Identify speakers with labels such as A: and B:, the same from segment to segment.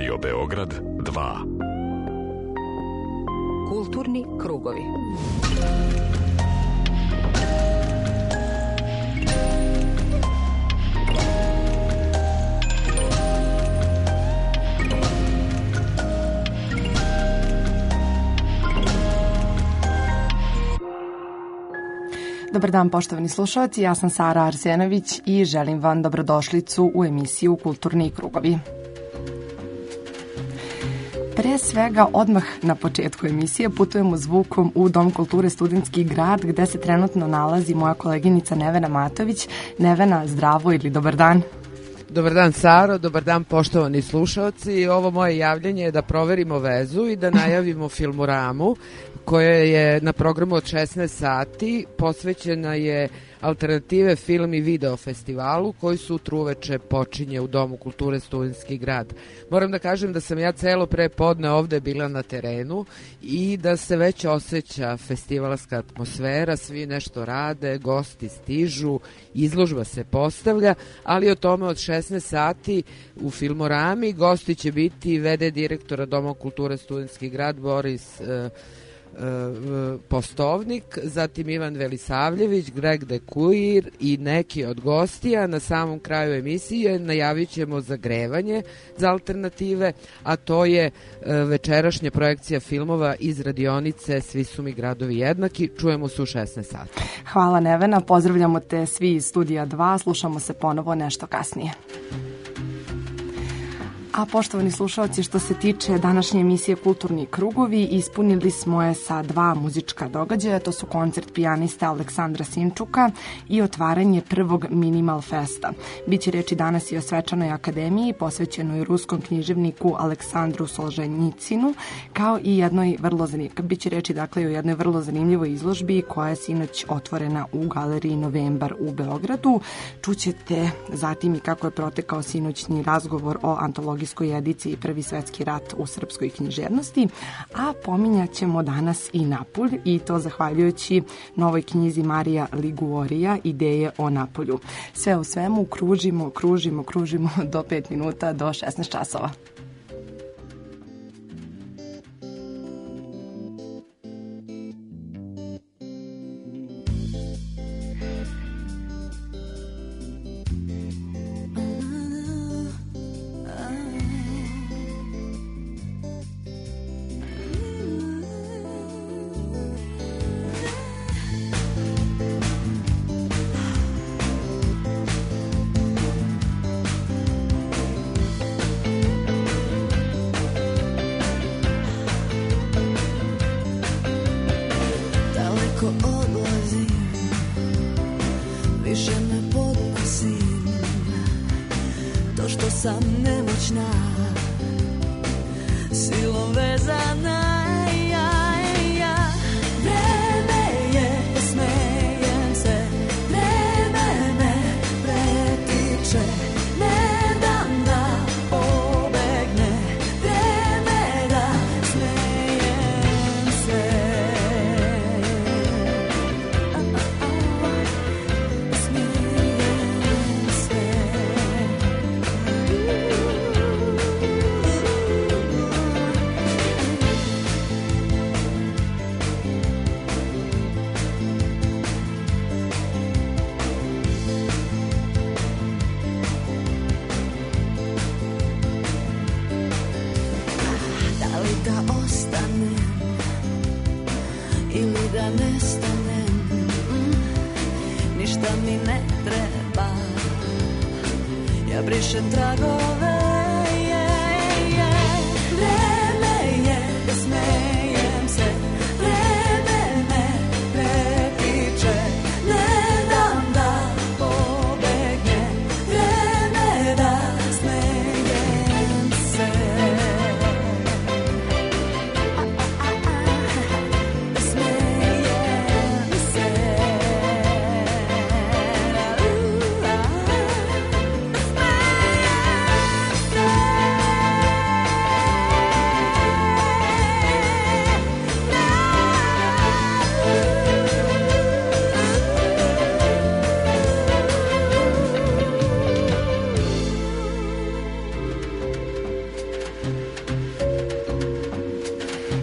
A: Radio Beograd 2.
B: Kulturni krugovi. Dobar dan, poštovani slušalci, ja sam Sara Arsenović i želim vam dobrodošlicu u emisiju Kulturni krugovi. Pre svega, odmah na početku emisije putujemo zvukom u Dom kulture Studentski grad, gde se trenutno nalazi moja koleginica Nevena Matović. Nevena, zdravo ili dobar dan?
C: Dobar dan, Saro, dobar dan, poštovani slušalci. Ovo moje javljanje je da proverimo vezu i da najavimo Filmoramu koja je na programu od 16 sati. Posvećena je Alternative film i video festivalu koji sutra uveče počinje u Domu kulture Studentski grad. Moram da kažem da sam ja celo pre podne ovde bila na terenu i da se već osjeća festivalska atmosfera, svi nešto rade, gosti stižu, izložba se postavlja, ali o tome od 16 sati u Filmorami gosti će biti v.d. direktora Doma kulture Studentski grad Boris Postovnik, zatim Ivan Velisavljević, Greg Dekuir i neki od gostija. Na samom kraju emisije najavit ćemo zagrevanje za alternative, a to je večerašnja projekcija filmova iz radionice Svi su mi gradovi jednaki. Čujemo se u 16 sati.
B: Hvala Nevena, pozdravljamo te svi iz Studija 2, slušamo se ponovo nešto kasnije. A poštovani slušalci, što se tiče današnje emisije Kulturni krugovi, ispunili smo je sa dva muzička događaja. To su koncert pijanista Aleksandra Sinčuka i otvaranje prvog Minimal Festa. Biće reči danas i o Svečanoj akademiji posvećenoj ruskom književniku Aleksandru Solženjicinu, kao i biće reči dakle o jednoj vrlo zanimljivoj izložbi koja je sinoć otvorena u galeriji Novembar u Beogradu. Čućete zatim i kako je protekao sinoćni razgovor o antologiji ediciji Prvi svetski rat u srpskoj književnosti, a pominjat ćemo danas i Napulj, i to zahvaljujući novoj knjizi Marija Liguorija Ideje o Napolju. Sve u svemu kružimo do 5 minuta do 16 časova.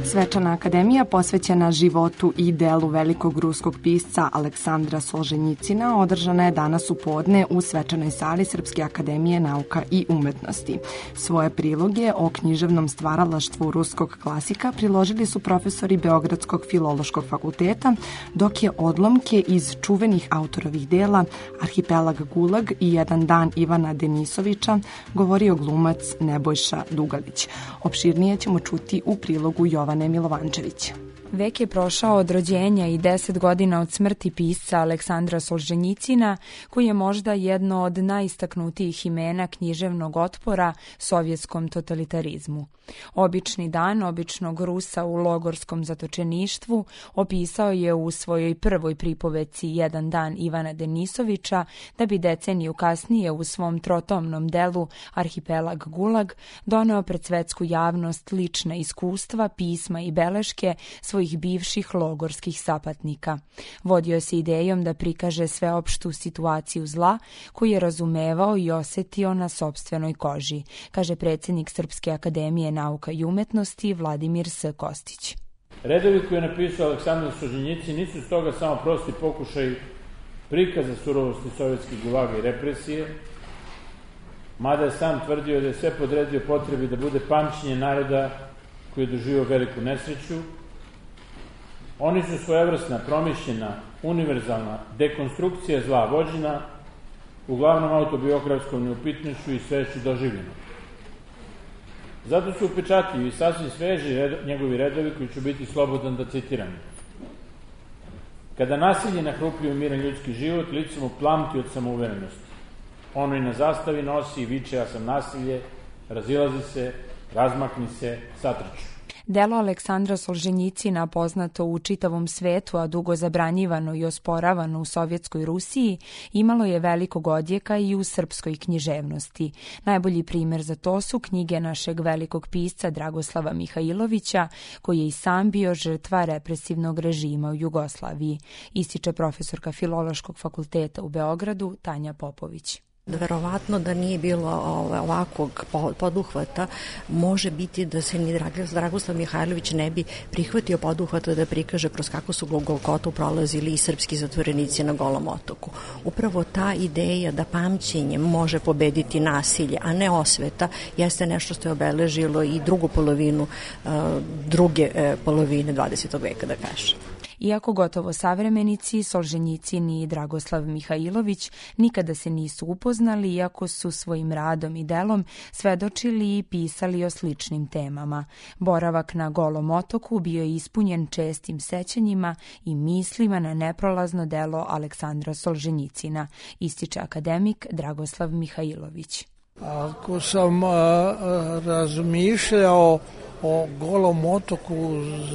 B: Svečana akademija posvećena životu i delu velikog ruskog pisca Aleksandra Solženjicina održana je danas u podne u svečanoj sali Srpske akademije nauka i umetnosti. Svoje priloge o književnom stvaralaštvu ruskog klasika priložili su profesori Beogradskog filološkog fakulteta, dok je odlomke iz čuvenih autorovih dela Arhipelag Gulag i Jedan dan Ivana Denisovića govorio glumac Nebojša Dugalić. Opširnije ćemo čuti u prilogu Jovane Milovančevića.
A: Vek je prošao od rođenja i 10 godina od smrti pisca Aleksandra Solženjicina, koji je možda jedno od najistaknutijih imena književnog otpora sovjetskom totalitarizmu. Obični dan običnog Rusa u logorskom zatočeništvu opisao je u svojoj prvoj pripovedci Jedan dan Ivana Denisovića, da bi deceniju kasnije u svom trotomnom delu Arhipelag Gulag doneo pred svetsku javnost lična iskustva, pisma i beleške svojih bivših logorskih sapatnika. Vodio se idejom da prikaže sveopštu situaciju zla koju je razumevao i osetio na sopstvenoj koži, kaže predsjednik Srpske akademije nauka i umetnosti Vladimir S. Kostić.
D: Redovi koje je napisao Aleksandar Solženjicin nisu stoga samo prosti pokušaj prikaza surovosti sovjetskih gulaga i represije, mada je sam tvrdio da je sve podredio potrebi da bude pamćenje naroda koji je doživio veliku nesreću. Oni su svojevrsna, promišljena, univerzalna dekonstrukcija zla vođena, uglavnom autobiografskom neupitnošću i svešću doživljenog. Zato su upečatljivi i sasvim sveži njegovi redovi koji ću biti slobodan da citiram. Kada nasilje nahrupljuje miran ljudski život, lice mu plamti od samouverenosti. Ono i na zastavi nosi i viče: ja sam nasilje, razilazi se, razmakni se, satrču.
A: Delo Aleksandra Solženjicina, poznato u čitavom svetu, a dugo zabranjivano i osporavano u Sovjetskoj Rusiji, imalo je velikog odjeka i u srpskoj književnosti. Najbolji primjer za to su knjige našeg velikog pisca Dragoslava Mihajlovića, koji je i sam bio žrtva represivnog režima u Jugoslaviji, ističe profesorka Filološkog fakulteta u Beogradu Tanja Popović.
E: Verovatno da nije bilo ovakvog poduhvata, može biti da se ni Dragoslav Mihajlović ne bi prihvatio poduhvata da prikaže kroz kako su Golgotu prolazili i srpski zatvorenici na Golom otoku. Upravo ta ideja da pamćenje može pobediti nasilje, a ne osveta, jeste nešto što je obeležilo i drugu polovinu druge polovine 20. veka, da kažem.
A: Iako gotovo savremenici, Solženjicin i Dragoslav Mihajlović nikada se nisu upoznali, iako su svojim radom i delom svedočili i pisali o sličnim temama. Boravak na Golom otoku bio je ispunjen čestim sećanjima i mislima na neprolazno delo Aleksandra Solženjicina, ističe akademik Dragoslav Mihajlović.
F: Ako sam razmišljao o Golom otoku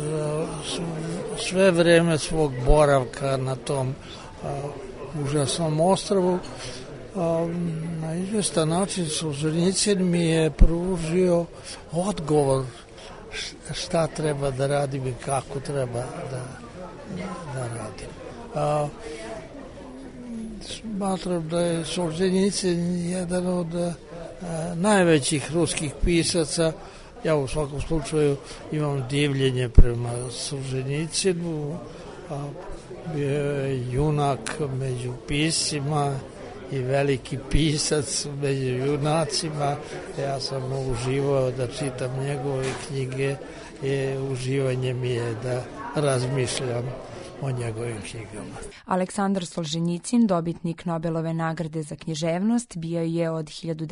F: sve vreme svog boravka na tom užasnom ostrvu, na izvestan način Solženjicin mi je pružio odgovor šta treba da radim i kako treba da radim. Smatram da je Solženjicin jedan od najvećih ruskih pisaca. Ja u svakom slučaju imam divljenje prema Solženjicinu, bio je junak među piscima i veliki pisac među junacima. Ja sam uživao da čitam njegove knjige i uživanje mi je da razmišljam o njegovim knjigama.
A: Aleksandar Solženjicin, dobitnik Nobelove nagrade za književnost, bio je od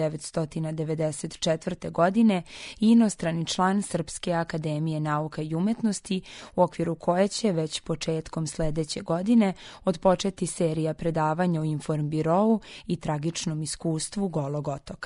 A: 1994. godine i inostrani član Srpske akademije nauka i umetnosti, u okviru koje će već početkom sledeće godine odpočeti serija predavanja o informbirou i tragičnom iskustvu Golog otoka.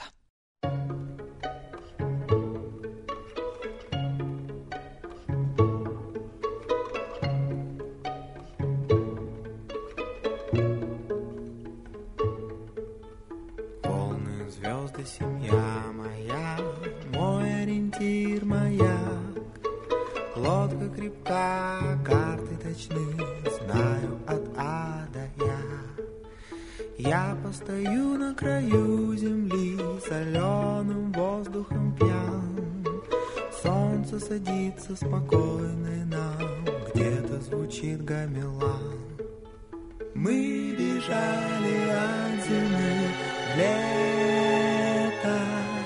G: Семья моя, мой ориентир, маяк, лодка крепка, карты точны, знаю от А до Я. Я постою на краю земли, соленым воздухом пьян, Солнце садится спокойно, и нам где-то звучит гамелан. Мы бежали от зимы в лето.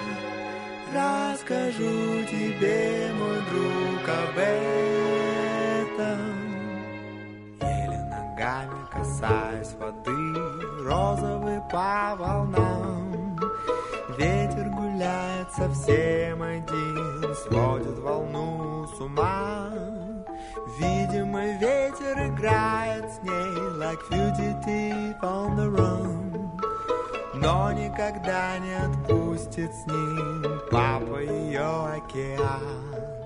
G: Расскажу тебе, мой друг, об этом. Еле ногами касаясь воды, розовый по волнам. Ветер гуляет совсем один, сводит волну с ума. Видимо, ветер играет с ней, like fugitive on the run. Но никогда не отпустит с ним папа ее океан.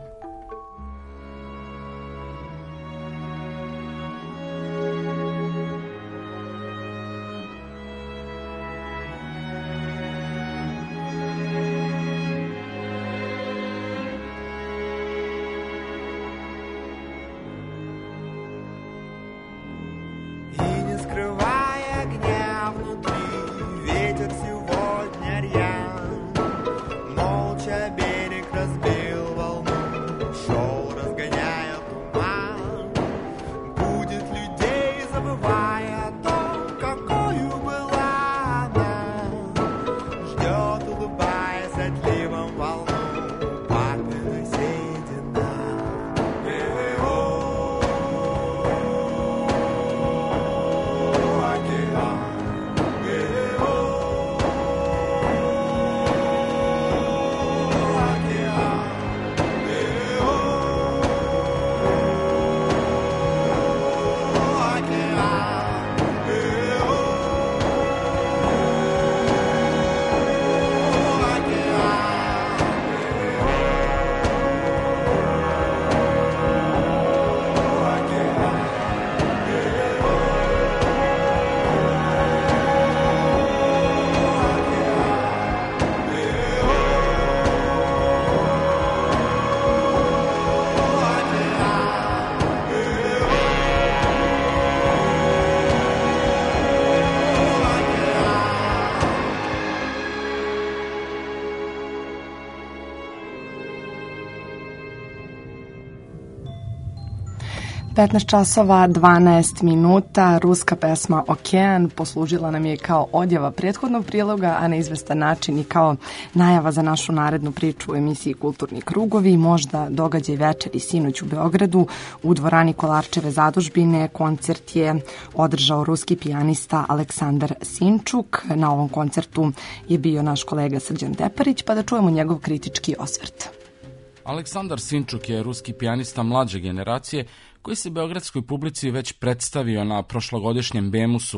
B: Petnaest časova 12 minuta, ruska pesma Okean poslužila nam je kao odjava prethodnog priloga, a na izvestan način i kao najava za našu narednu priču u emisiji Kulturni krugovi. Možda događaj večeri sinoć u Beogradu u dvorani Kolarčeve zadužbine. Koncert je održao ruski pijanista Aleksandar Sinčuk. Na ovom koncertu je bio naš kolega Srđan Deparić, pa da čujemo njegov kritički osvrt.
H: Aleksandar Sinčuk je ruski pijanista mlađe generacije koji se beogradskoj publici već predstavio na prošlogodišnjem Bemusu,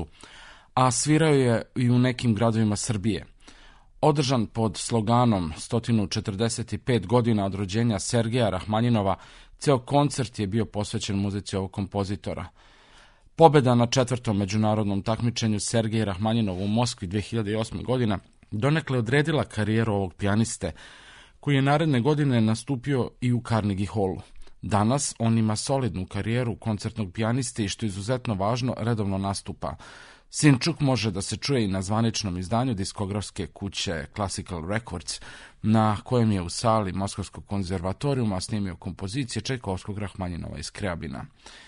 H: a svirao je i u nekim gradovima Srbije. Održan pod sloganom 145 godina od rođenja Sergeja Rahmanjinova, ceo koncert je bio posvećen muzici ovog kompozitora. Pobeda na 4. međunarodnom takmičenju Sergeja Rahmanjinova u Moskvi 2008. godina donekle odredila karijeru ovog pijaniste, koji je naredne godine nastupio i u Carnegie Hallu. Danas on ima solidnu karijeru koncertnog pijaniste i što je izuzetno važno, redovno nastupa. Sinčuk može da se čuje i na zvaničnom izdanju diskografske kuće Classical Records, na kojem je u sali Moskovskog konzervatorijuma snimio kompozicije Čajkovskog, Rahmanjinova i Skriabina.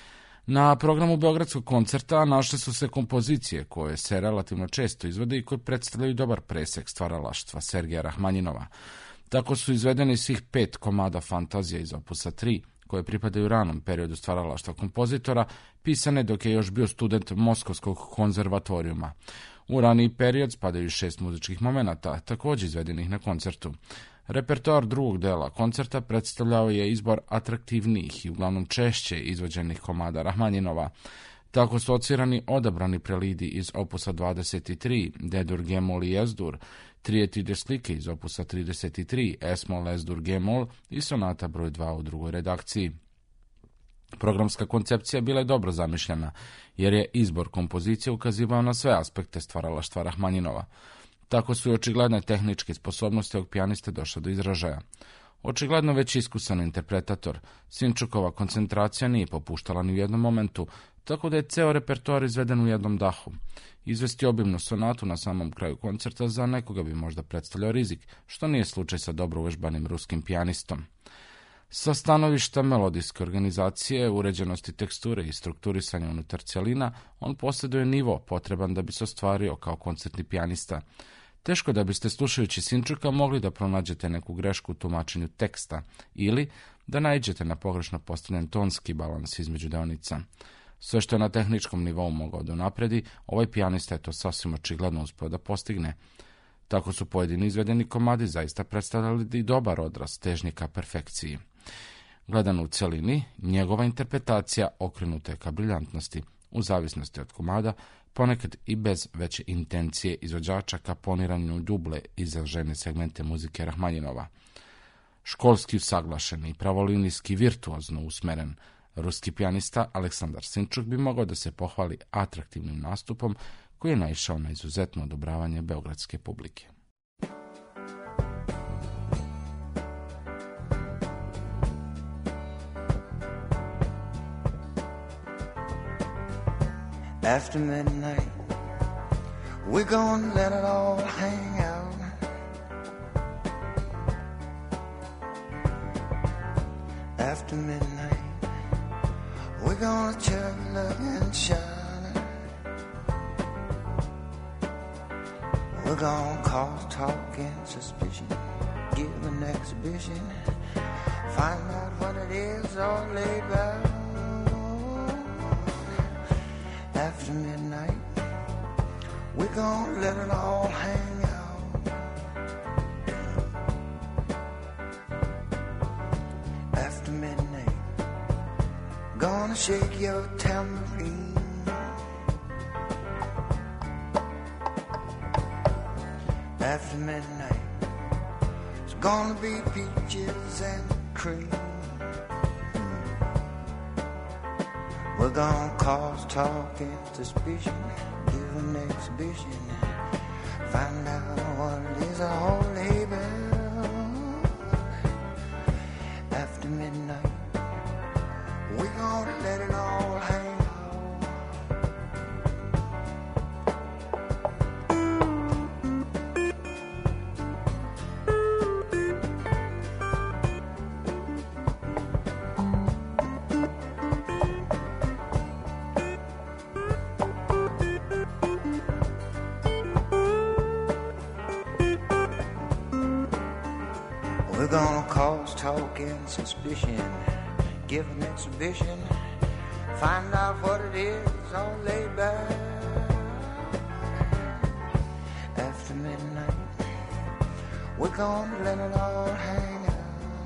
H: Na programu Beogradskog koncerta našle su se kompozicije koje se relativno često izvode i koje predstavljaju dobar presek stvaralaštva Sergeja Rahmanjinova. Tako su izvedeni svih 5 komada fantazija iz opusa 3, koje pripadaju ranom periodu stvaralaštva kompozitora, pisane dok je još bio student Moskovskog konzervatorijuma. U raniji period spadaju 6 muzičkih momenata, također izvedenih na koncertu. Repertoar drugog dela koncerta predstavljao je izbor atraktivnijih i uglavnom češće izvođenih komada Rahmanjinova. Tako su odsvirani odabrani prelidi iz opusa 23, D-dur, G-mol i S-dur, trijetide slike iz opusa 33, S-mol, S-dur, G-mol i sonata broj 2 u drugoj redakciji. Programska koncepcija bila je dobro zamišljena, jer je izbor kompozicije ukazivao na sve aspekte stvaralaštva Rahmanjinova. Tako su i očigledne tehničke sposobnosti ovog pijaniste došle do izražaja. Očigledno već iskusan interpretator, Sinčukova koncentracija nije popuštala ni u jednom momentu, tako da je ceo repertoar izveden u jednom dahu. Izvesti obimnu sonatu na samom kraju koncerta za nekoga bi možda predstavljao rizik, što nije slučaj sa dobro uvežbanim ruskim pijanistom. Sa stanovišta melodijske organizacije, uređenosti teksture i strukturisanja unutar celina, on posjeduje nivo potreban da bi se ostvario kao koncertni pijanista. Teško da biste slušajući Sinčuka mogli da pronađete neku grešku u tumačenju teksta ili da naiđete na pogrešno postavljen tonski balans između deonica. Sve što je na tehničkom nivou mogao da napredi, ovaj pijanista je to sasvim očigledno uspeo da postigne. Tako su pojedini izvedeni komadi zaista predstavljali i dobar odraz težnje ka perfekciji. Gledano u celini, njegova interpretacija okrenuta je ka briljantnosti, u zavisnosti od komada, ponekad i bez veće intencije izvođača ka poniranju duble izražene segmente muzike Rahmanjinova. Školski usaglašen i pravolinijski virtuozno usmeren, ruski pijanista Aleksandar Sinčuk bi mogao da se pohvali atraktivnim nastupom koji je naišao na izuzetno odobravanje beogradske publike.
I: After midnight, we're gonna let it all hang out. After midnight, we're gonna chug, look, and shine. We're gonna cause talk and suspicion, give an exhibition, find out what it is all laid back. After midnight, we're gonna let it all hang out. After midnight, gonna shake your tambourine. After midnight, it's gonna be peaches and cream. We're gonna cause talk and suspicion, give an exhibition, find out what it is all label. After midnight, we're gonna let it all hang out. We're gonna cause talk and suspicion, give an exhibition, find out what it is all laid back. After midnight, we're gonna let it all hang out.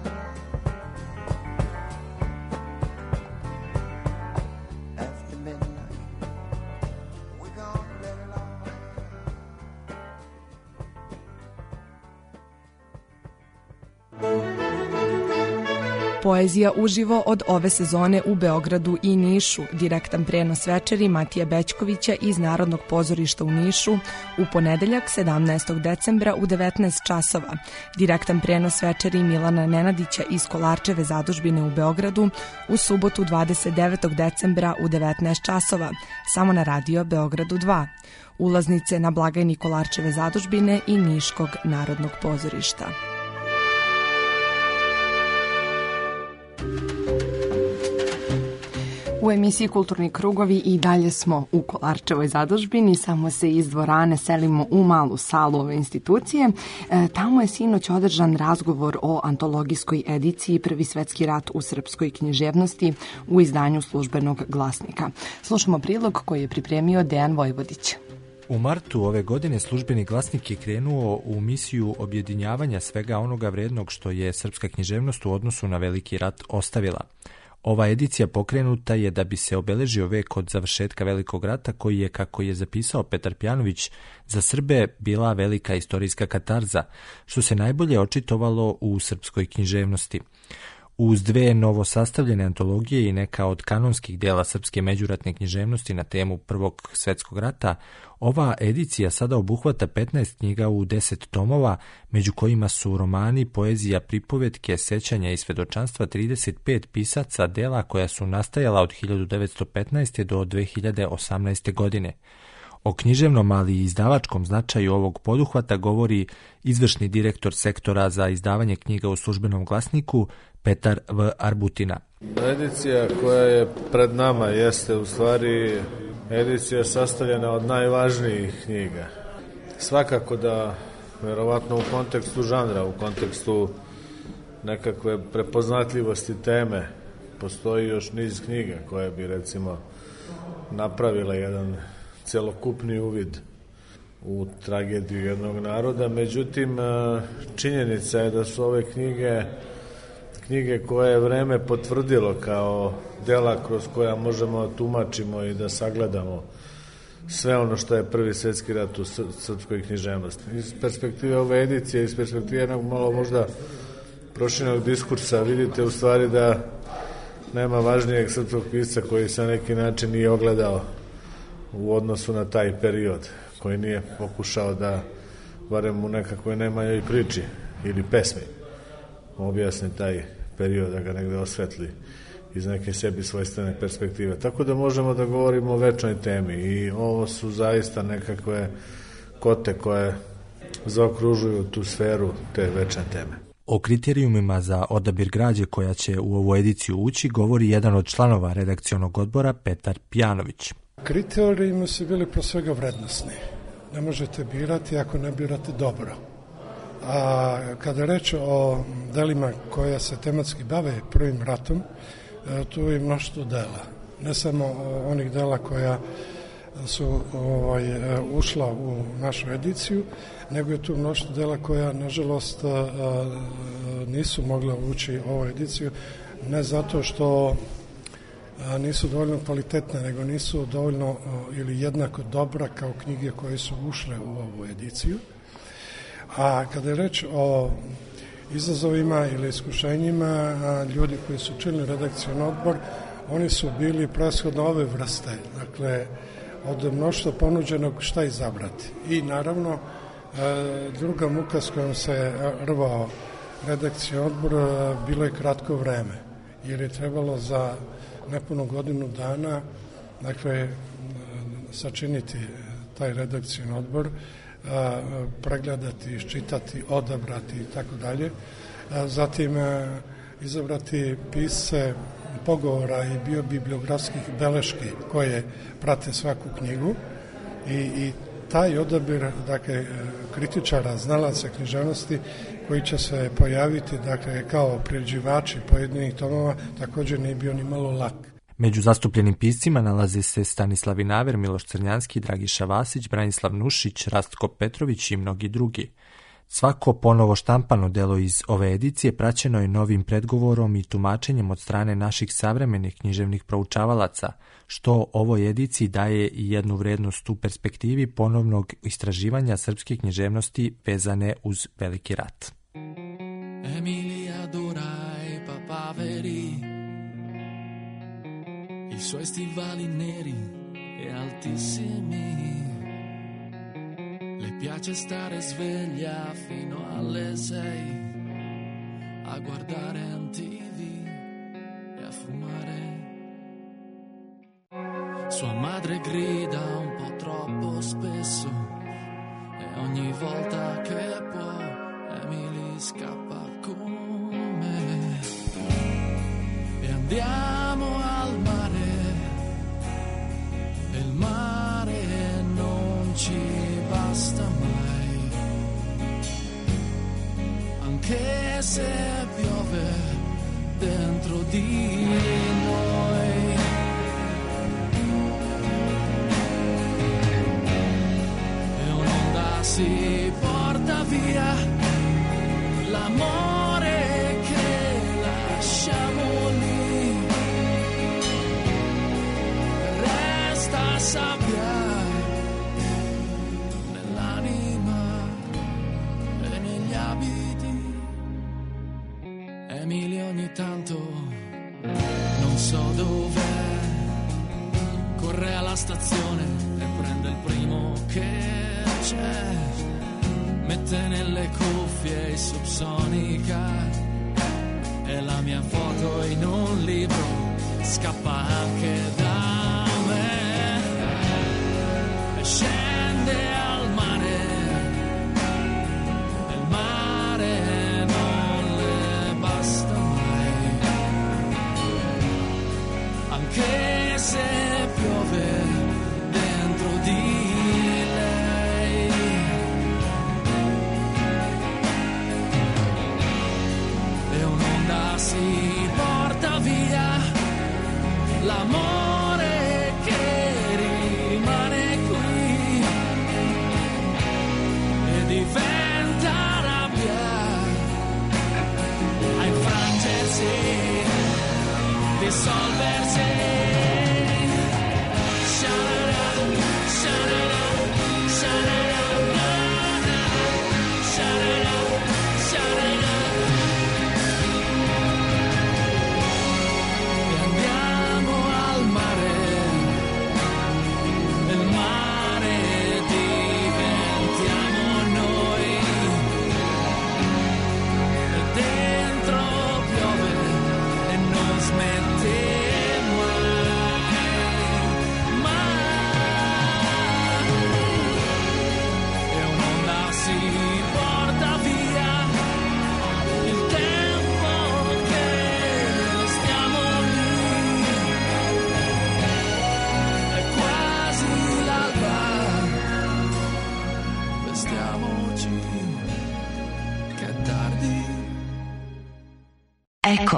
I: After midnight, we're gonna let it all hang out.
B: Poezija uživo od ove sezone u Beogradu i Nišu. Direktan prenos večeri Matije Bećkovića iz Narodnog pozorišta u Nišu u ponedeljak 17. decembra u 19 časova. Direktan prenos večeri Milana Nenadića iz Kolarčeve zadužbine u Beogradu u subotu 29. decembra u 19 časova, samo na radio Beogradu 2. Ulaznice na blagajni Kolarčeve zadužbine i Niškog Narodnog pozorišta. U emisiji Kulturni krugovi i dalje smo u Kolarčevoj zadužbini, samo se iz dvorane selimo u malu salu ove institucije. Tamo je sinoć održan razgovor o antologijskoj ediciji Prvi svetski rat u srpskoj književnosti u izdanju Službenog glasnika. Slušamo prilog koji je pripremio Dejan Vojvodić.
J: U martu ove godine Službeni glasnik je krenuo u misiju objedinjavanja svega onoga vrednog što je srpska književnost u odnosu na Veliki rat ostavila. Ova edicija pokrenuta je da bi se obeležio vek od završetka Velikog rata, koji je, kako je zapisao Petar Pjanović, za Srbe bila velika istorijska katarza, što se najbolje očitovalo u srpskoj književnosti. Uz dve novosastavljene antologije i neka od kanonskih dela srpske međuratne književnosti na temu Prvog svetskog rata, ova edicija sada obuhvata 15 knjiga u 10 tomova, među kojima su romani, poezija, pripovetke, sećanja i svedočanstva 35 pisaca dela koja su nastajala od 1915. do 2018. godine. O književnom, ali i izdavačkom značaju ovog poduhvata govori izvršni direktor sektora za izdavanje knjiga u Službenom glasniku Petar V. Arbutina.
K: Edicija koja je pred nama jeste u stvari edicija sastavljena od najvažnijih knjiga. Svakako da, verovatno u kontekstu žanra, u kontekstu nekakve prepoznatljivosti teme, postoji još niz knjiga koje bi recimo napravila jedan celokupni uvid u tragediju jednog naroda. Međutim, činjenica je da su ove knjige koje je vreme potvrdilo kao dela kroz koja možemo tumačimo i da sagledamo sve ono što je Prvi svjetski rat u srpskoj književnosti. Iz perspektive ove edicije, iz perspektive jednog malo možda proširenog diskursa, vidite u stvari da nema važnijeg srpskog pisca koji se na neki način nije ogledao u odnosu na taj period, koji nije pokušao da, barem u nekakvoj nemanjoj priči ili pesmi, objasni taj period, da ga negde osvetli iz neke sebi svojstvene perspektive. Tako da možemo da govorimo o večnoj temi i ovo su zaista nekakve kote koje zaokružuju tu sferu te večne teme.
J: O kriterijumima za odabir građe koja će u ovu ediciju ući govori jedan od članova redakcionog odbora Petar Pjanović.
L: Kriterijumi su bili pro svega vrednosni. Ne možete birati ako ne birate dobro. A kada reč o delima koja se tematski bave Prvim ratom, tu je mnoštvo dela. Ne samo onih dela koja su ušla u našu ediciju, nego je tu mnoštvo dela koja, nažalost, nisu mogla ući u ovu ediciju, ne zato što nisu dovoljno kvalitetne, nego nisu dovoljno ili jednako dobra kao knjige koje su ušle u ovu ediciju. A kada je reč o izazovima ili iskušenjima, ljudi koji su činili redakcioni odbor, oni su bili preshodno ove vrste, dakle, od mnoštva ponuđenog šta izabrati. I naravno, druga muka s kojom se rvao redakcioni odbor bilo je kratko vreme, jer je trebalo za nepunu godinu dana, dakle, sačiniti taj redakcioni odbor, pregledati, iščitati, odabrati i tako dalje. Zatim izabrati pisce pogovora i biobibliografskih beleški koje prate svaku knjigu i taj odabir, dakle, kritičara, znalaca književnosti koji će se pojaviti, dakle, kao priređivači pojedinih tomova, također nije bio ni malo lak.
J: Među zastupljenim piscima nalaze se Stanislav Vinaver, Miloš Crnjanski, Dragiša Vasić, Branislav Nušić, Rastko Petrović i mnogi drugi. Svako ponovo štampano delo iz ove edicije praćeno je novim predgovorom i tumačenjem od strane naših savremenih književnih proučavalaca, što ovoj ediciji daje i jednu vrednost u perspektivi ponovnog istraživanja srpske književnosti vezane uz Veliki rat.
M: Emilia Duraj, papaveri, i suoi stivali neri e altissimi. Le piace stare sveglia fino alle 6 a guardare MTV e a fumare. Sua madre grida un po' troppo spesso e ogni volta che può Emily scappa con me e andiamo al mare e il mare non ci basta mai, anche se piove dentro di noi. E un'onda si porta via l'amore che lasciamo lì, resta sabbia Emily ogni tanto non so dov'è, corre alla stazione e prende il primo che c'è, mette nelle cuffie i Subsonica e la mia foto in un libro scappa anche da me e scende al mare e il mare non le basta mai,
N: Eko.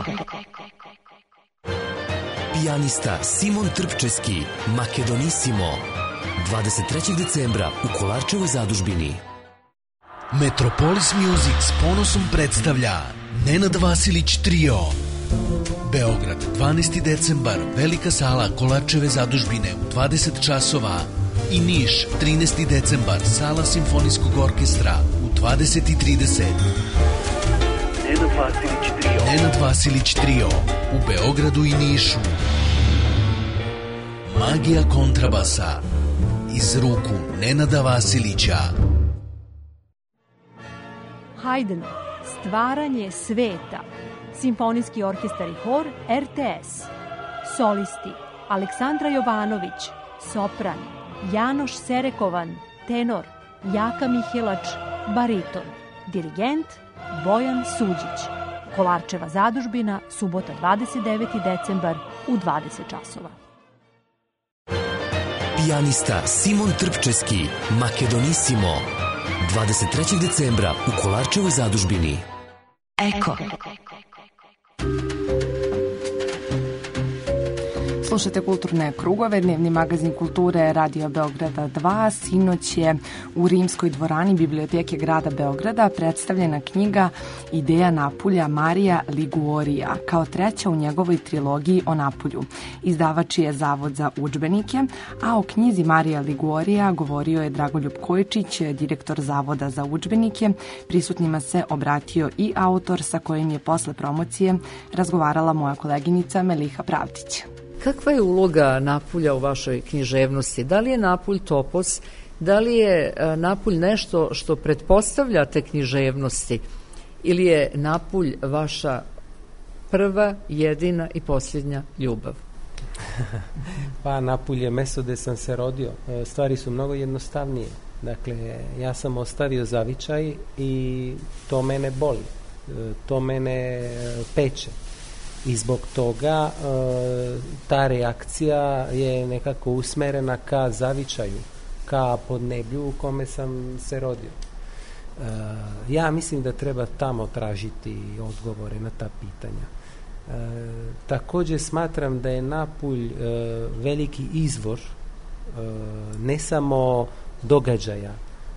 N: Pijanista Simon Trpčeski, Makedonissimo, 23. decembra u Kolarčevoj zadužbini.
O: Metropolis Music s ponosom predstavlja Nenad Vasilić Trio. Beograd, 12. decembar, Velika sala Kolarčeve zadužbine u 20 časova. I Niš, 13. decembar, sala Simfonijskog orkestra u 20:30. Nenad Vasilić Trio u Beogradu i Nišu. Magija kontrabasa iz ruku Nenada Vasilića.
P: Haydn, Stvaranje sveta, Simfonijski orkestar i hor RTS, solisti Aleksandra Jovanović, sopran, Janoš Serekovan, tenor, Jaka Mihelač, bariton, dirigent Bojan Suđić. Kolarčeva zadužbina, subota 29. decembar u 20 časova.
N: Pijanista Simon Trpčeski, Makedonissimo, 23. decembra u Kolarčevoj zadužbini.
A: Eko.
B: Slušate Kulturne krugove, dnevni magazin kulture Radio Beograda 2. Sinoć je u Rimskoj dvorani Biblioteke grada Beograda predstavljena knjiga Ideja Napulja Marija Liguorija, kao treća u njegovoj trilogiji o Napulju. Izdavač je Zavod za udžbenike, a o knjizi Marija Liguorija govorio je Dragoljub Kojičić, direktor Zavoda za udžbenike. Prisutnima se obratio i autor sa kojim je posle promocije razgovarala moja koleginica Meliha Pravdić.
Q: Kakva je uloga Napulja u vašoj književnosti? Da li je Napulj topos? Da li je Napulj nešto što pretpostavljate književnosti? Ili je Napulj vaša prva, jedina i posljednja ljubav?
R: Pa Napulj je mesto gde sam se rodio. Stvari su mnogo jednostavnije. Dakle, ja sam ostavio zavičaj i to mene boli. To mene peče. I zbog toga ta reakcija je nekako usmerena ka zavičaju, ka podneblju u kome sam se rodio. Ja mislim da treba tamo tražiti odgovore na ta pitanja. Također smatram da je Napulj veliki izvor ne samo događaja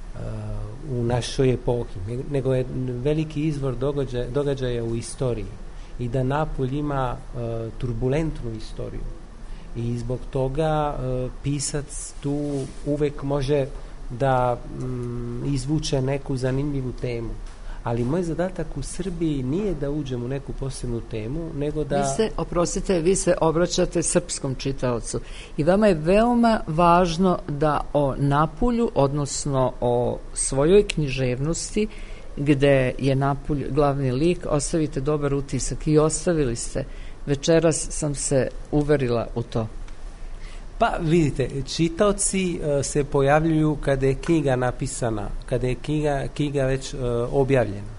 R: u našoj epohi, nego je veliki izvor događaja u istoriji. I da Napulj ima turbulentnu istoriju. I zbog toga pisac tu uvek može da izvuče neku zanimljivu temu. Ali moj zadatak u Srbiji nije da uđem u neku posebnu temu, nego da...
Q: Vi se obraćate srpskom čitaocu. I vama je veoma važno da o Napulju, odnosno o svojoj književnosti, gde je Napulj glavni lik, ostavite dobar utisak i ostavili ste. Večeras sam se uverila u to.
R: Pa vidite, čitaoci se pojavljuju kada je knjiga napisana, kada je knjiga već objavljena.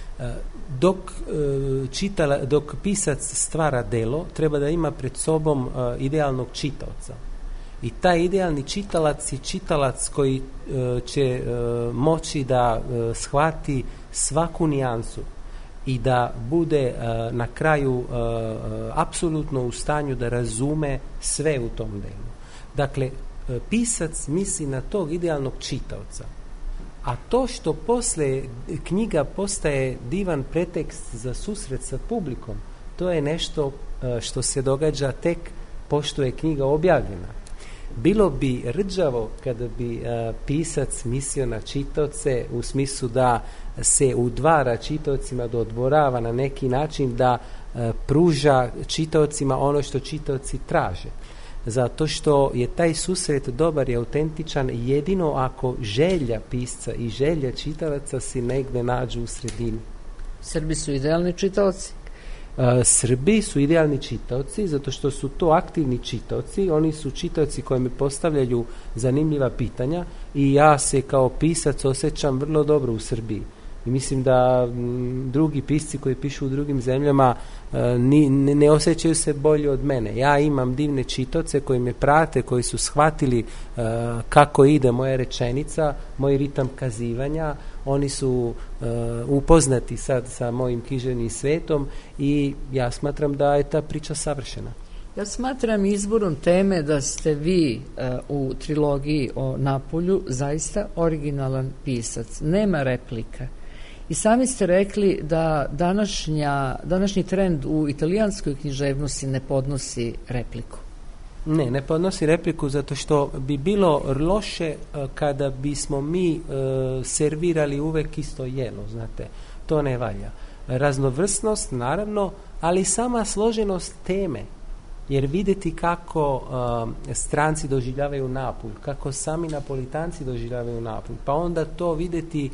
R: Dok pisac stvara delo, treba da ima pred sobom idealnog čitaoca. I taj idealni čitalac je čitalac koji će moći da shvati svaku nijansu i da bude na kraju apsolutno u stanju da razume sve u tom delu. Dakle, pisac misli na tog idealnog čitaoca. A to što posle knjiga postaje divan pretekst za susret sa publikom, to je nešto što se događa tek pošto je knjiga objavljena. Bilo bi rđavo kada bi pisac mislio na čitaoce u smislu da se udvara čitaocima, da odborava na neki način, da pruža čitaocima ono što čitaoci traže. Zato što je taj susret dobar i autentičan jedino ako želja pisca i želja čitalaca se negde nađu u sredini.
Q: Srbi su idealni čitaoci?
R: Srbi su idealni čitaoci zato što su to aktivni čitaoci, oni su čitaoci koji mi postavljaju zanimljiva pitanja i ja se kao pisac osjećam vrlo dobro u Srbiji I mislim da drugi pisci koji pišu u drugim zemljama ne osjećaju se bolje od mene. Ja imam divne čitoce koji me prate, koji su shvatili kako ide moja rečenica, moj ritam kazivanja. Oni su upoznati sad sa mojim književnim svetom i ja smatram da je ta priča savršena.
Q: Ja smatram izborom teme da ste vi u trilogiji o Napulju zaista originalan pisac. Nema replika. I sami ste rekli da današnji trend u italijanskoj književnosti ne podnosi repliku.
R: Ne podnosi repliku zato što bi bilo loše kada bismo mi servirali uvek isto jelo, znate. To ne valja. Raznovrsnost, naravno, ali sama složenost teme. Jer vidjeti kako stranci doživljavaju Napulj, kako sami Napolitanci doživljavaju Napulj, pa onda to vidjeti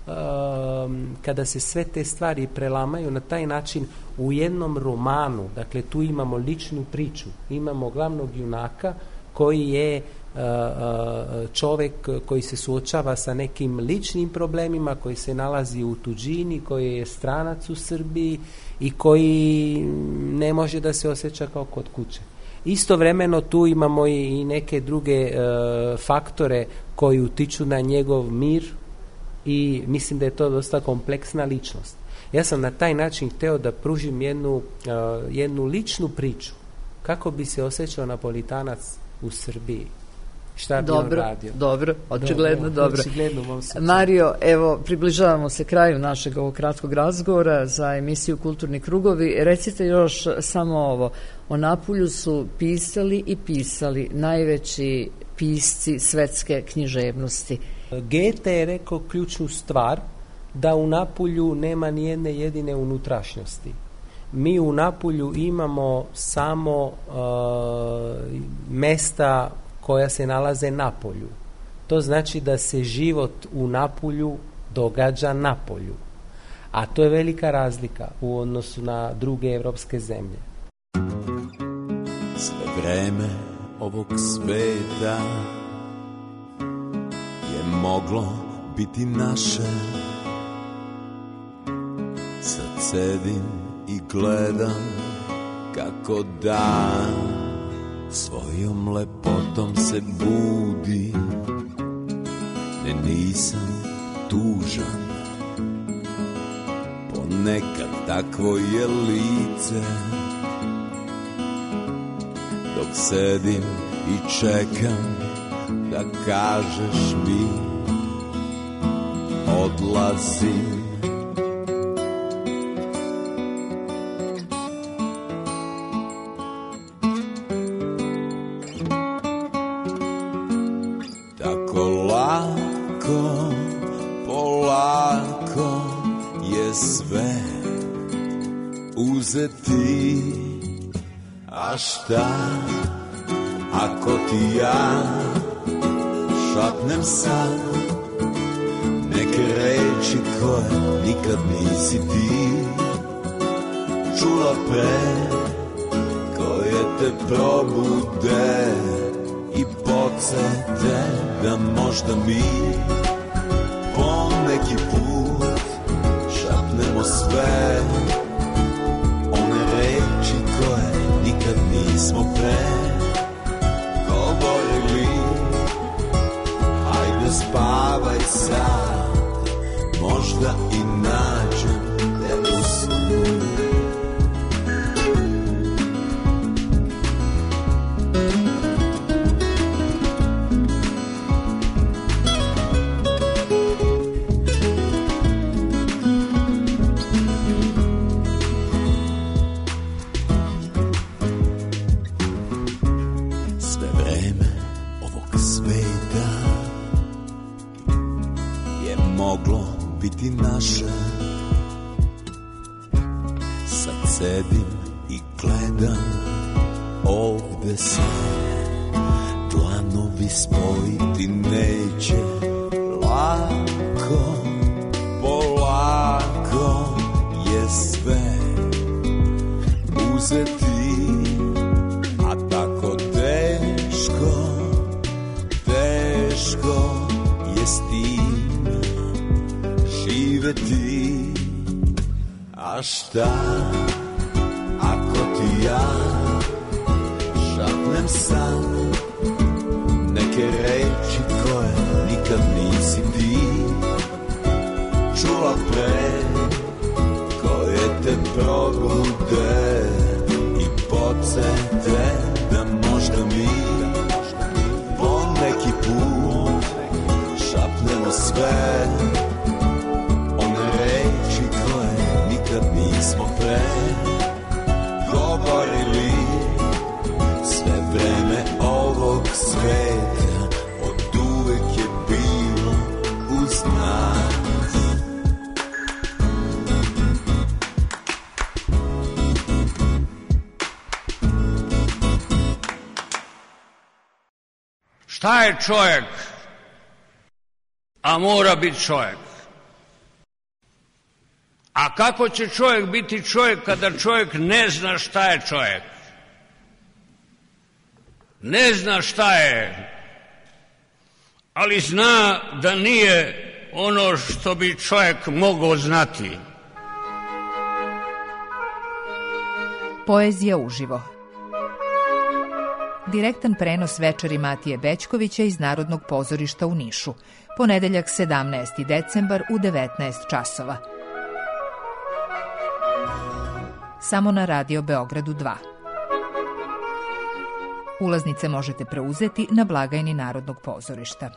R: kada se sve te stvari prelamaju na taj način u jednom romanu. Dakle, tu imamo ličnu priču, imamo glavnog junaka koji je čovjek koji se suočava sa nekim ličnim problemima, koji se nalazi u tuđini, koji je stranac u Srbiji i koji ne može da se osjeća kao kod kuće. Istovremeno tu imamo i neke druge faktore koji utiču na njegov mir i mislim da je to dosta kompleksna ličnost. Ja sam na taj način hteo da pružim jednu ličnu priču kako bi se osjećao Napolitanac u Srbiji. Šta bi on radio?
Q: Dobro, očigledno dobro. Mario, evo, približavamo se kraju našeg ovog kratkog razgovora za emisiju Kulturni krugovi. Recite još samo ovo. O Napulju su pisali najveći pisci svetske književnosti.
R: Goethe je rekao ključnu stvar da u Napulju nema ni jedne jedine unutrašnjosti. Mi u Napulju imamo samo mesta koja se nalaze na polju. To znači da se život u Napulju događa na polju. A to je velika razlika u odnosu na druge evropske zemlje.
S: Sve vreme ovog sveta je moglo biti naše. Sad sedim i gledam kako dan svojom lepotom se budi. Ne, nisam tužan, ponekad takvo je lice. Dok sedim i čekam da kažeš mi odlazim. Polako je sve uzeti, a šta ako ti ja šapnem sad neke reči koje nikad nisi ti čula pre, koje te probude i podsete da možda mi po neki put šapnemo sve one reči koje nikad nismo pre govorili. Hajde spavaj sad, možda i nađem te u snu. Naša. Sad sedim i gledam ovde se dlanovi spojiti neće lako, polako je sve uzeti, a tako teško je s tim živeti. sve ti. A šta ako ti ja šapnem sad neke reči koje nikad nisi ti čula pre, koje te probude i podsete da možda mi po neki put šapnemo sve one reči koje nikad nismo pre govorili. Sve vreme ovog sveta od uvek je bilo uz nas.
T: Šta je čovjek? A mora biti čovjek. A kako će čovjek biti čovjek kada čovjek ne zna šta je čovjek? Ne zna šta je, ali zna da nije ono što bi čovjek mogao znati.
U: Poezija uživo. Direktan prenos večeri Matije Bećkovića iz Narodnog pozorišta u Nišu. Ponedeljak 17. decembar u 19 časova. Samo na Radio Beogradu 2. Ulaznice možete preuzeti na blagajni Narodnog pozorišta.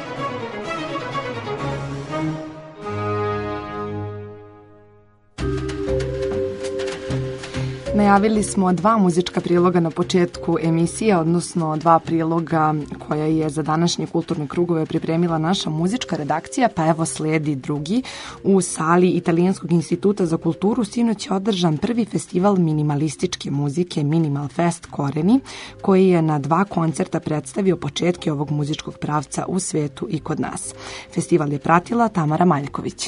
B: Najavili smo 2 muzička priloga na početku emisije, odnosno 2 priloga koja je za današnje kulturne krugove pripremila naša muzička redakcija, pa evo sledi drugi. U sali Italijanskog instituta za kulturu sinoć je održan prvi festival minimalističke muzike Minimal Fest Koreni, koji je na 2 koncerta predstavio početke ovog muzičkog pravca u svetu i kod nas. Festival je pratila Tamara Maljković.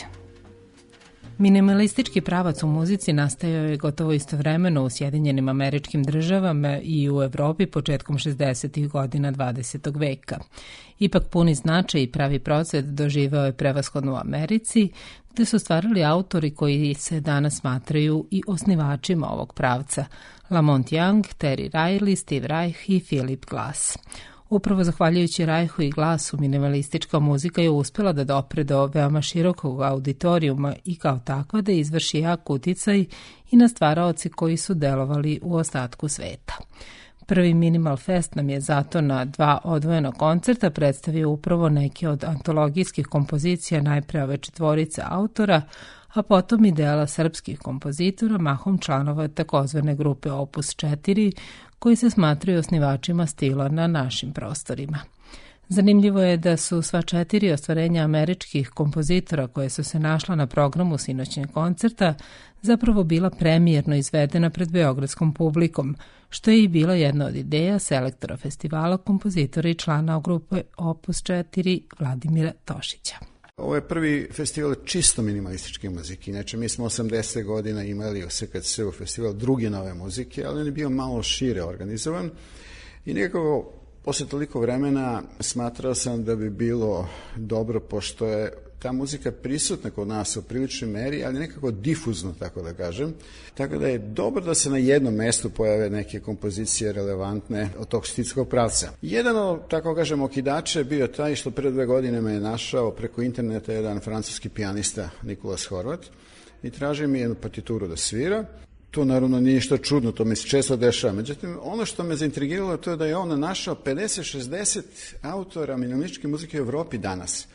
V: Minimalistički pravac u muzici nastajao je gotovo istovremeno u Sjedinjenim Američkim Državama i u Evropi početkom 60. godina 20. veka. Ipak puni značaj i pravi procvet doživao je prevashodno u Americi, gde su stvarali autori koji se danas smatraju i osnivačima ovog pravca: Lamont Young, Terry Riley, Steve Reich i Philip Glass. Upravo zahvaljujući Reichu i Glassu, minimalistička muzika je uspjela da dopre do veoma širokog auditorijuma i kao takva da izvrši jak uticaj i na stvaraoci koji su delovali u ostatku sveta. Prvi Minimal Fest nam je zato na 2 odvojena koncerta predstavio upravo neke od antologijskih kompozicija najpre ove 4 autora, a potom i dela srpskih kompozitora, mahom članova takozvane grupe Opus 4, koji se smatraju osnivačima stila na našim prostorima. Zanimljivo je da su sva 4 ostvarenja američkih kompozitora koje su se našla na programu sinoćnjeg koncerta zapravo bila premijerno izvedena pred beogradskom publikom, što je i bila jedna od ideja selektora festivala, kompozitora i člana grupe Opus 4 Vladimira Tošića.
W: Ovo je prvi festival čisto minimalističke muzike. Inače, mi smo 80. godina imali u SKC-u festival druge nove muzike, ali on je bio malo šire organizovan i nekako posle toliko vremena smatrao sam da bi bilo dobro, pošto je ta muzika prisutna kod nas u priličnoj meri, ali nekako difuzno, tako da kažem. Tako da je dobro da se na jednom mestu pojave neke kompozicije relevantne od tog stilskog pravca. Jedan od, tako kažem, okidača je bio taj što pre 2 godine me je našao preko interneta jedan francuski pijanista Nikolas Horvat i traži mi jednu partituru da svira. To naravno nije ništa čudno, to mi se često dešava. Međutim, ono što me zaintrigiralo to je da je on našao 50-60 autora minimalističke muzike u Evropi danas.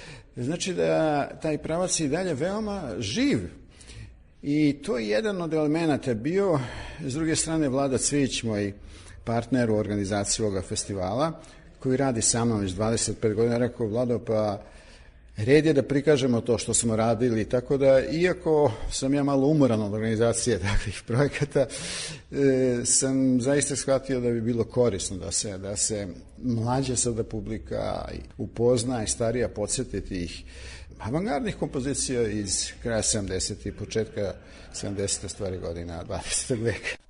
W: Znači da taj pravac je i dalje veoma živ. I to je jedan od elemenata bio. S druge strane, Vlada Cvić, moj partner u organizaciji ovoga festivala, koji radi sa mnom već 25 godina, rekao: Vlado, pa red je da prikažemo to što smo radili, tako da, iako sam ja malo umoran od organizacije takvih projekata, sam zaista shvatio da bi bilo korisno da se mlađa sada publika upozna i starija podsjeti tih avangardnih kompozicija iz kraja 70. i početka 70. stvari godina 20. veka.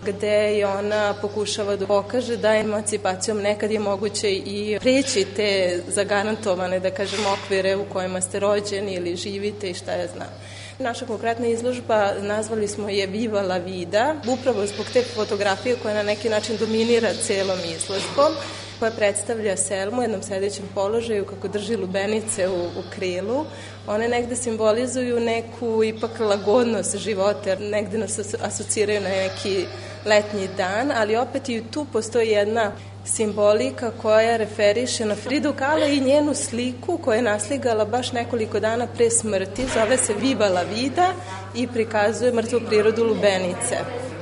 E: gde je ona pokušava da pokaže da emancipacijom nekad je moguće i preći te zagarantovane, da kažem, okvire u kojima ste rođeni ili živite i šta ja znam. Naša konkretna izložba, nazvali smo je Viva la vida, upravo zbog te fotografije koja na neki način dominira celom izložbom, koja predstavlja Selmu u jednom sedećem položaju kako drži lubenice u krilu. One negde simbolizuju neku ipak lagodnost života, jer negde nas asociraju na neki letnji dan, ali opet i tu postoji jedna simbolika koja referiše na Fridu Kahlo i njenu sliku koja je nasligala baš nekoliko dana pre smrti, zove se Viva la vida i prikazuje mrtvu prirodu lubenice.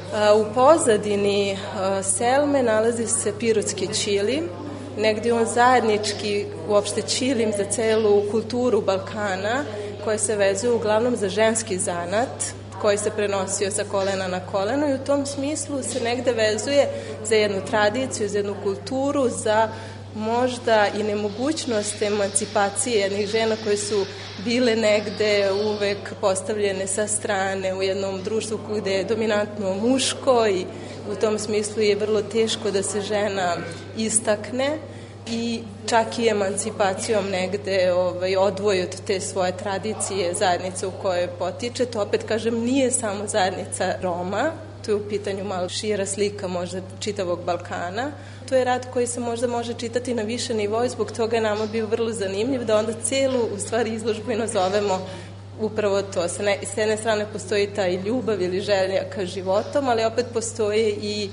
E: U pozadini Selme nalazi se pirotski ćilim, negdje on zajednički uopšte ćilim za celu kulturu Balkana, koja se vezuje uglavnom za ženski zanat, koji se prenosio sa kolena na koleno i u tom smislu se negde vezuje za jednu tradiciju, za jednu kulturu, za možda i nemogućnost emancipacije jednih žena koje su bile negde uvek postavljene sa strane u jednom društvu gde je dominantno muško i u tom smislu je vrlo teško da se žena istakne i čak i emancipacijom negde odvoji od te svoje tradicije zajednice u kojoj potiče. To opet kažem nije samo zajednica Roma, to je u pitanju malo šira slika možda čitavog Balkana. To je rad koji se možda može čitati na više nivoa i zbog toga je nama bio vrlo zanimljiv da onda celu u stvari izložbu i nazovemo upravo to. S jedne strane postoji taj ljubav ili želja ka životom, ali opet postoje i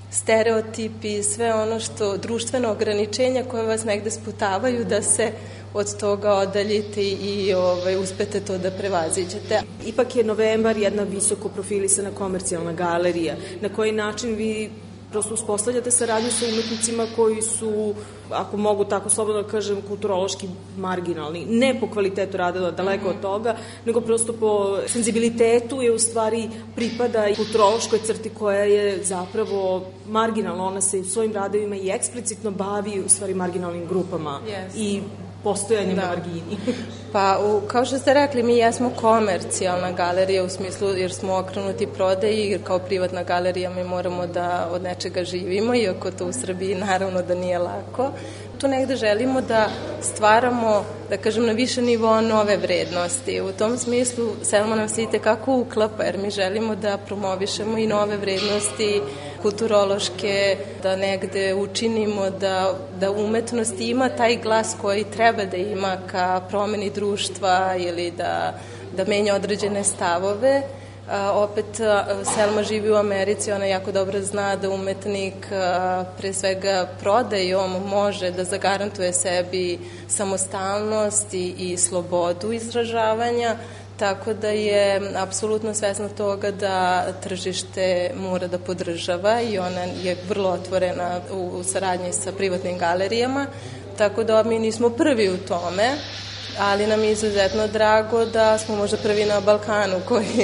E: stereotipi, sve ono što društveno ograničenja koje vas negde sputavaju da se od toga odaljite i uspete to da prevaziđete.
D: Ipak je Novembar jedna visoko profilisana komercijalna galerija. Na koji način vi prosto uspostavljate saradnju sa umetnicima koji su, ako mogu tako slobodno da kažem, kulturološki marginalni. Ne po kvalitetu rada, daleko od toga, nego prosto po senzibilitetu je u stvari pripada i kulturološkoj crti koja je zapravo marginalna. Ona se u svojim radovima i eksplicitno bavi u stvari marginalnim grupama i postojanjem na margini.
E: Pa, kao što ste rekli, mi jesmo komercijalna galerija u smislu jer smo okrenuti prodaji, jer kao privatna galerija mi moramo da od nečega živimo, iako to u Srbiji naravno da nije lako. Tu negde želimo da stvaramo, da kažem, na više nivoa nove vrednosti. U tom smislu Selma nam se itekako uklapa, jer mi želimo da promovišemo i nove vrednosti kulturološke, da negde učinimo da umetnost ima taj glas koji treba da ima ka promeni društva ili da menja određene stavove. Opet, Selma živi u Americi, ona jako dobro zna da umetnik pre svega prodajom može da zagarantuje sebi samostalnost i slobodu izražavanja, tako da je apsolutno svesna toga da tržište mora da podržava i ona je vrlo otvorena u saradnji sa privatnim galerijama, tako da mi nismo prvi u tome, ali nam je izuzetno drago da smo možda prvi na Balkanu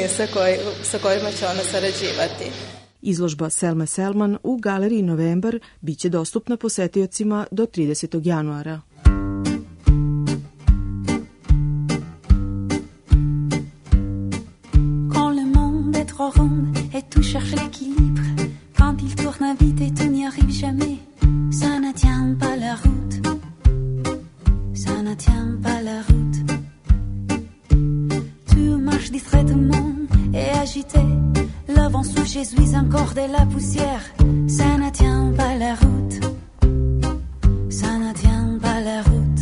E: sa kojima će ona sarađivati.
D: Izložba Selme Selman u galeriji Novembar biće dostupna posetiocima do 30. januara.
F: Quand le monde est trop rond et tout cherche l'équilibre, quand il tourne vite et tout n'y arrive jamais, ça ne tient pas la route. Ça ne tient pas la route. Tu marches distraitement et agité. Le vent souffle, je suis encore de la poussière. Ça ne tient pas la route. Ça ne tient pas la route.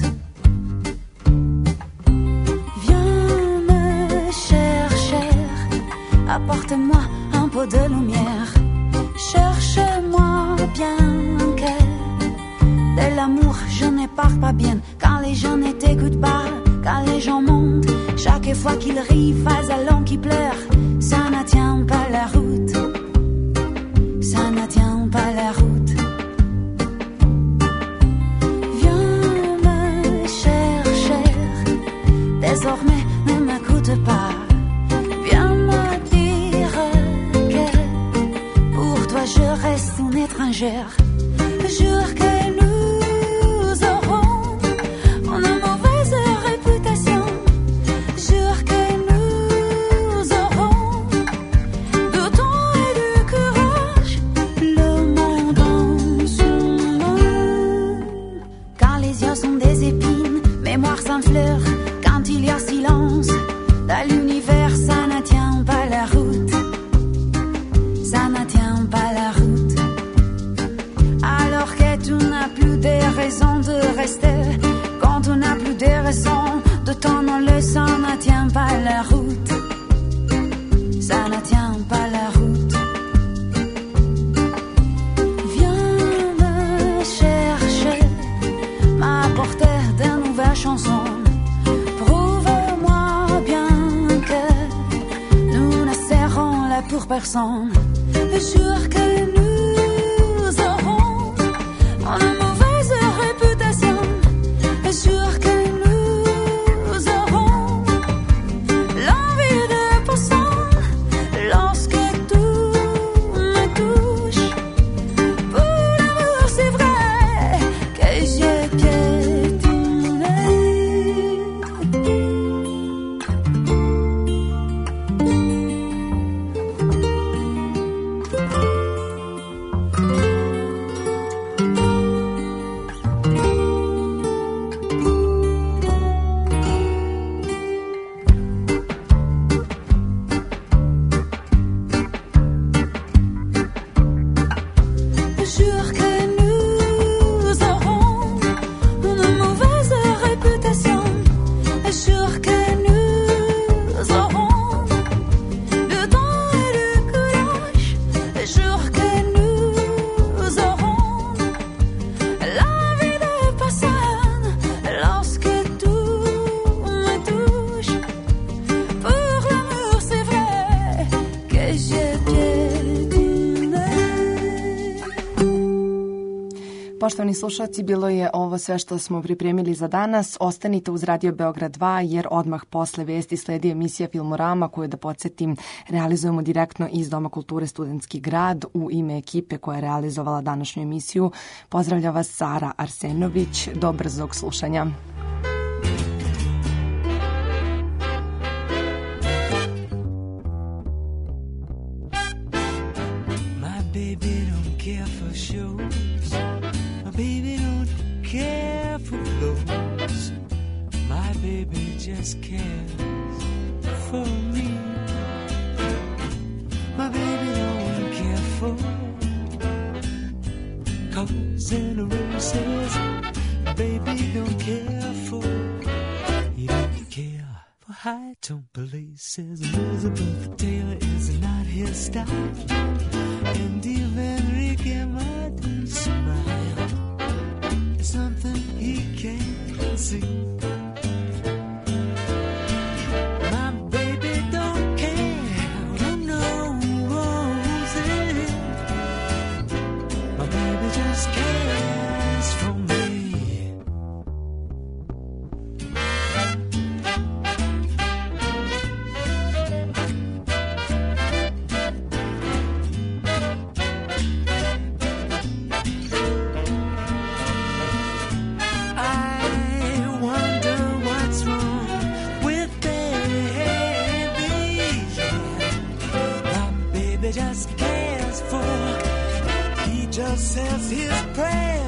F: Viens me chercher. Apporte-moi un peu de lumière. Cherche-moi bien que de l'amour, je ne parle pas bien. Quand les gens ne t'écoutent pas, quand les gens mentent, chaque fois qu'ils rient, face à l'homme qui pleure, ça ne tient pas la route. Ça ne tient pas la route. Viens me chercher. Désormais, ne m'écoute pas. Viens me dire que pour toi je reste une étrangère. Jure que nous aurons une mauvaise réputation. Jure que nous aurons certaines fleurs, quand il y a silence, dans l'univers, ça ne tient pas la route. Ça ne tient pas la route. Alors que tu n'as plus de raisons de rester, quand tu n'as plus de raisons de t'en aller, ça ne tient pas la route. Ça ne tient pas la route. Viens me chercher, m'apporter de nouvelles chansons. Prouve-moi bien que nous ne serons là pour personne. Jure que nous aurons une mauvaise réputation. Jure que nous aurons l'envie de personne lorsque tout me touche. Pour l'amour, c'est vrai que j'ai piétiné. Jure que nous aurons une mauvaise réputation. Jure que nous aurons le temps et le courage. Jure que nous aurons l'envie de personne lorsque tout me touche. Pour l'amour, c'est vrai que j'ai piétiné.
B: Poštovani slušalci, bilo je ovo sve što smo pripremili za danas. Ostanite uz Radio Beograd 2 jer odmah posle vesti sledi emisija Filmorama koju, da podsjetim, realizujemo direktno iz Doma kulture Studentski grad. U ime ekipe koja je realizovala današnju emisiju pozdravlja vas Sara Arsenović. Do brzog slušanja.
M: My baby don't care for shows. My baby don't care for clothes. My baby just cares for me. My baby don't care for cars and races. My baby don't care for. He don't care for high-tone places. Elizabeth Taylor is not his style. And even Ricky Martin's smile is something he can't see. My baby don't care who knows it. My baby just cares for me. Just cares for, he just says his prayers.